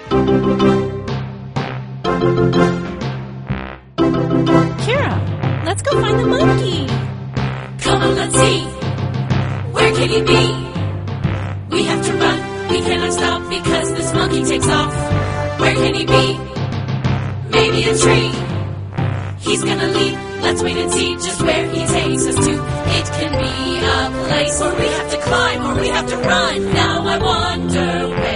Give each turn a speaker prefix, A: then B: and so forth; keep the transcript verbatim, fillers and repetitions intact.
A: Kara, let's go find the monkey.
B: Come on, let's see. Where can he be? We have to run. We cannot stop because this monkey takes off. Where can he be? Maybe a tree. He's gonna leap. Let's wait and see just where he takes us to. It can be a place where we have to climb or we have to run. Now I wonder where